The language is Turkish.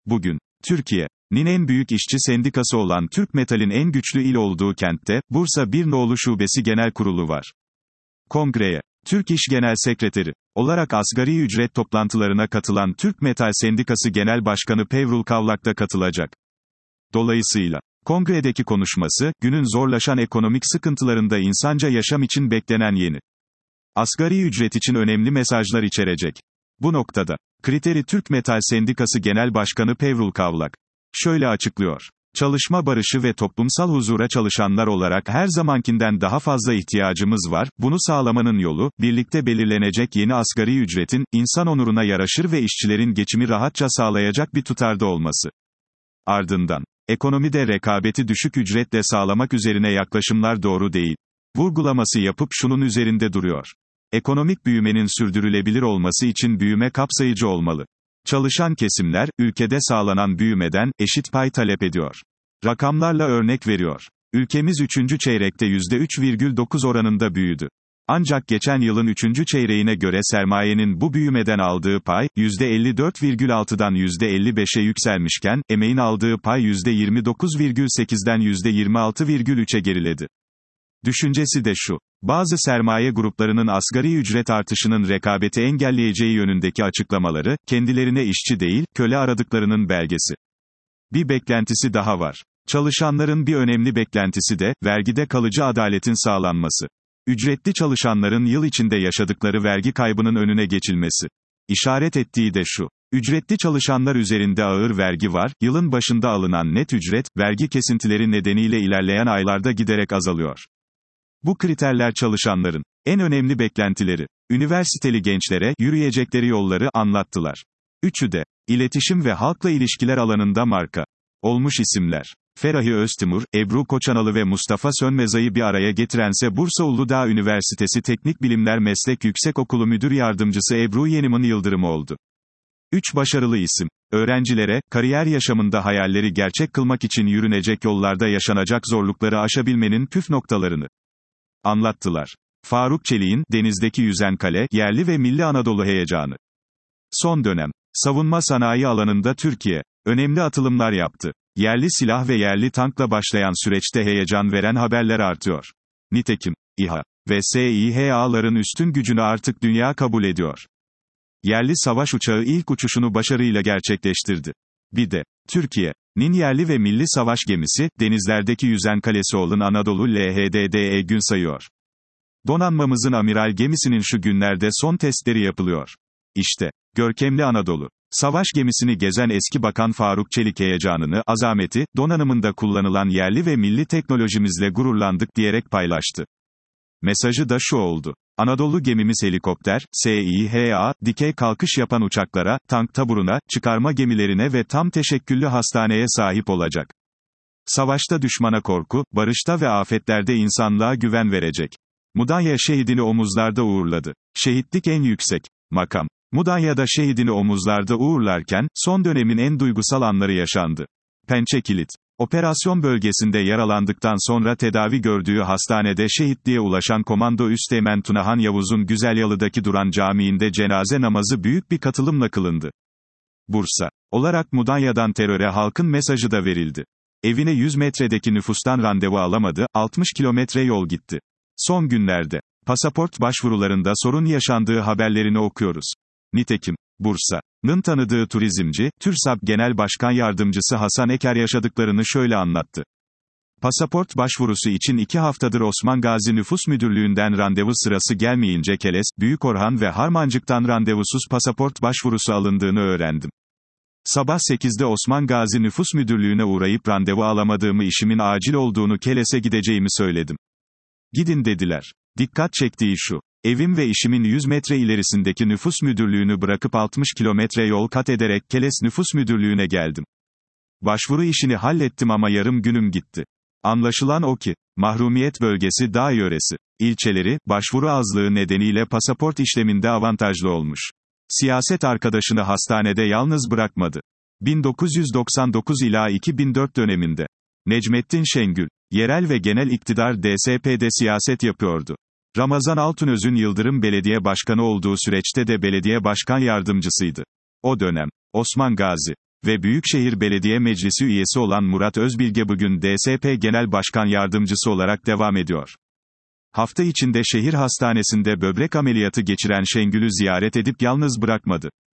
Bugün, Türkiye'nin en büyük işçi sendikası olan Türk Metal'in en güçlü il olduğu kentte, Bursa 1 Nolu Şubesi Genel Kurulu var. Kongreye, Türk İş Genel Sekreteri olarak asgari ücret toplantılarına katılan Türk Metal Sendikası Genel Başkanı Pevrul Kavlak da katılacak. Dolayısıyla, kongredeki konuşması, günün zorlaşan ekonomik sıkıntılarında insanca yaşam için beklenen yeni asgari ücret için önemli mesajlar içerecek. Bu noktada, kriteri Türk Metal Sendikası Genel Başkanı Pevrul Kavlak şöyle açıklıyor. Çalışma barışı ve toplumsal huzura çalışanlar olarak her zamankinden daha fazla ihtiyacımız var, bunu sağlamanın yolu, birlikte belirlenecek yeni asgari ücretin, insan onuruna yaraşır ve işçilerin geçimi rahatça sağlayacak bir tutarda olması. Ardından, ekonomide rekabeti düşük ücretle sağlamak üzerine yaklaşımlar doğru değil. Vurgulaması yapıp şunun üzerinde duruyor. Ekonomik büyümenin sürdürülebilir olması için büyüme kapsayıcı olmalı. Çalışan kesimler, ülkede sağlanan büyümeden, eşit pay talep ediyor. Rakamlarla örnek veriyor. Ülkemiz 3. çeyrekte %3,9 oranında büyüdü. Ancak geçen yılın 3. çeyreğine göre sermayenin bu büyümeden aldığı pay, %54,6'dan %55'e yükselmişken, emeğin aldığı pay %29,8'den %26,3'e geriledi. Düşüncesi de şu. Bazı sermaye gruplarının asgari ücret artışının rekabeti engelleyeceği yönündeki açıklamaları, kendilerine işçi değil, köle aradıklarının belgesi. Bir beklentisi daha var. Çalışanların bir önemli beklentisi de, vergide kalıcı adaletin sağlanması. Ücretli çalışanların yıl içinde yaşadıkları vergi kaybının önüne geçilmesi. İşaret ettiği de şu. Ücretli çalışanlar üzerinde ağır vergi var, yılın başında alınan net ücret, vergi kesintileri nedeniyle ilerleyen aylarda giderek azalıyor. Bu kriterler çalışanların en önemli beklentileri. Üniversiteli gençlere yürüyecekleri yolları anlattılar. Üçü de iletişim ve halkla ilişkiler alanında marka olmuş isimler. Ferahi Öztimur, Ebru Koçanalı ve Mustafa Sönmezay'ı bir araya getirense Bursa Uludağ Üniversitesi Teknik Bilimler Meslek Yüksekokulu Müdür Yardımcısı Ebru Yeniman Yıldırım oldu. 3 başarılı isim, öğrencilere, kariyer yaşamında hayalleri gerçek kılmak için yürünecek yollarda yaşanacak zorlukları aşabilmenin püf noktalarını anlattılar. Faruk Çelik'in, Denizdeki Yüzen Kale, yerli ve milli Anadolu heyecanı. Son dönem, savunma sanayi alanında Türkiye, önemli atılımlar yaptı. Yerli silah ve yerli tankla başlayan süreçte heyecan veren haberler artıyor. Nitekim, İHA ve SİHA'ların üstün gücünü artık dünya kabul ediyor. Yerli savaş uçağı ilk uçuşunu başarıyla gerçekleştirdi. Bir de, Türkiye'nin yerli ve milli savaş gemisi, denizlerdeki yüzen kalesi olan Anadolu LHDD'ye gün sayıyor. Donanmamızın amiral gemisinin şu günlerde son testleri yapılıyor. İşte, görkemli Anadolu savaş gemisini gezen eski Bakan Faruk Çelik heyecanını, azameti, donanımında kullanılan yerli ve milli teknolojimizle gururlandık diyerek paylaştı. Mesajı da şu oldu. Anadolu gemimiz helikopter, SİHA, dikey kalkış yapan uçaklara, tank taburuna, çıkarma gemilerine ve tam teşekküllü hastaneye sahip olacak. Savaşta düşmana korku, barışta ve afetlerde insanlığa güven verecek. Mudanya şehidini omuzlarda uğurladı. Şehitlik en yüksek makam. Mudanya'da şehidini omuzlarda uğurlarken, son dönemin en duygusal anları yaşandı. Pençekilit. Operasyon bölgesinde yaralandıktan sonra tedavi gördüğü hastanede şehitliğe ulaşan Komando Üsteğmen Tunahan Yavuz'un Güzelyalı'daki Duran Camii'nde cenaze namazı büyük bir katılımla kılındı. Bursa olarak Mudanya'dan teröre halkın mesajı da verildi. Evine 100 metredeki nüfustan randevu alamadı, 60 kilometre yol gitti. Son günlerde, pasaport başvurularında sorun yaşandığı haberlerini okuyoruz. Nitekim, Bursa'nın tanıdığı turizmci, TÜRSAP Genel Başkan Yardımcısı Hasan Eker yaşadıklarını şöyle anlattı. Pasaport başvurusu için 2 haftadır Osman Gazi Nüfus Müdürlüğü'nden randevu sırası gelmeyince Keles, Büyükorhan ve Harmancık'tan randevusuz pasaport başvurusu alındığını öğrendim. Sabah 8'de Osman Gazi Nüfus Müdürlüğü'ne uğrayıp randevu alamadığımı, işimin acil olduğunu, Keles'e gideceğimi söyledim. Gidin dediler. Dikkat çektiği şu. Evim ve işimin 100 metre ilerisindeki nüfus müdürlüğünü bırakıp 60 kilometre yol kat ederek Keles Nüfus Müdürlüğü'ne geldim. Başvuru işini hallettim ama yarım günüm gitti. Anlaşılan o ki, mahrumiyet bölgesi dağ yöresi, ilçeleri, başvuru azlığı nedeniyle pasaport işleminde avantajlı olmuş. Siyaset arkadaşını hastanede yalnız bırakmadı. 1999 ila 2004 döneminde. Necmettin Şengül, yerel ve genel iktidar DSP'de siyaset yapıyordu. Ramazan Altunöz'ün Yıldırım Belediye Başkanı olduğu süreçte de belediye başkan yardımcısıydı. O dönem, Osman Gazi ve Büyükşehir Belediye Meclisi üyesi olan Murat Özbilge bugün DSP Genel Başkan Yardımcısı olarak devam ediyor. Hafta içinde şehir hastanesinde böbrek ameliyatı geçiren Şengül'ü ziyaret edip yalnız bırakmadı.